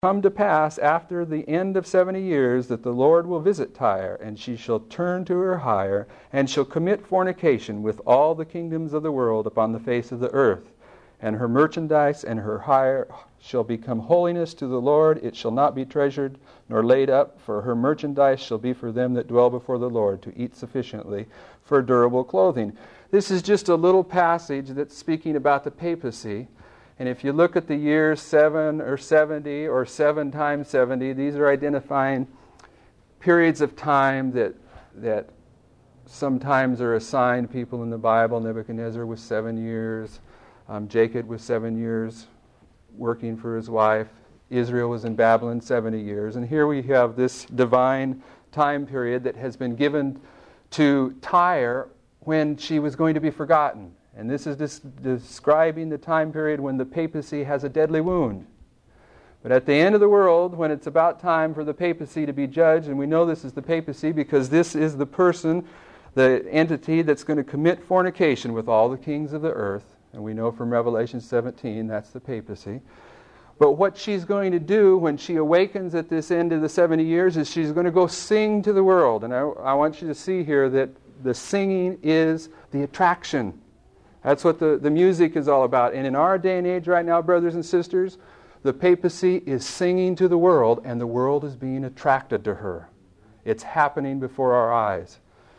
come to pass after the end of 70 years that the Lord will visit Tyre, and she shall turn to her hire, and shall commit fornication with all the kingdoms of the world upon the face of the earth. And her merchandise and her hire shall become holiness to the Lord. It shall not be treasured nor laid up, for her merchandise shall be for them that dwell before the Lord, to eat sufficiently for durable clothing. This is just a little passage that's speaking about the papacy. And if you look at the years 7 or 70 or 7 times 70, these are identifying periods of time that sometimes are assigned people in the Bible. Nebuchadnezzar was 7 years. Jacob was 7 years working for his wife. Israel was in Babylon 70 years. And here we have this divine time period that has been given to Tyre when she was going to be forgotten. And this is describing the time period when the papacy has a deadly wound. But at the end of the world, when it's about time for the papacy to be judged, and we know this is the papacy because this is the person, the entity that's going to commit fornication with all the kings of the earth. And we know from Revelation 17 that's the papacy. But what she's going to do when she awakens at this end of the 70 years is she's going to go sing to the world. And I want you to see here that the singing is the attraction. That's what the music is all about. And in our day and age right now, brothers and sisters, the papacy is singing to the world, and the world is being attracted to her. It's happening before our eyes.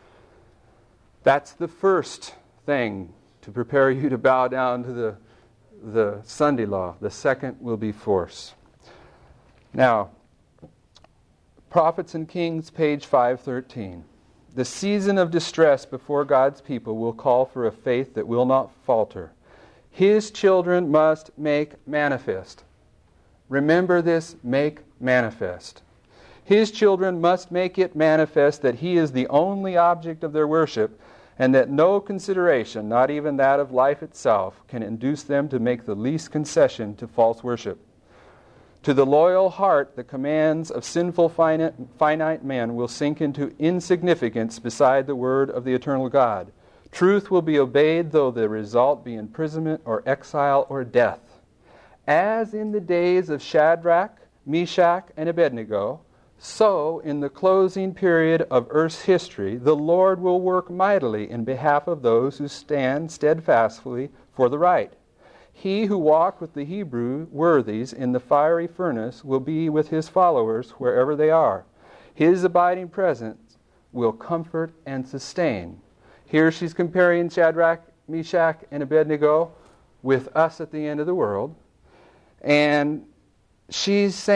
That's the first thing to prepare you to bow down to the Sunday law. The second will be force. Now, Prophets and Kings, page 513. The season of distress before God's people will call for a faith that will not falter. His children must make manifest. Remember this, make manifest. His children must make it manifest that He is the only object of their worship, and that no consideration, not even that of life itself, can induce them to make the least concession to false worship. To the loyal heart, the commands of sinful finite man will sink into insignificance beside the word of the eternal God. Truth will be obeyed, though the result be imprisonment or exile or death. As in the days of Shadrach, Meshach, and Abednego, so in the closing period of earth's history, the Lord will work mightily in behalf of those who stand steadfastly for the right. He who walked with the Hebrew worthies in the fiery furnace will be with his followers wherever they are. His abiding presence will comfort and sustain. Here she's comparing Shadrach, Meshach, and Abednego with us at the end of the world. And she's saying,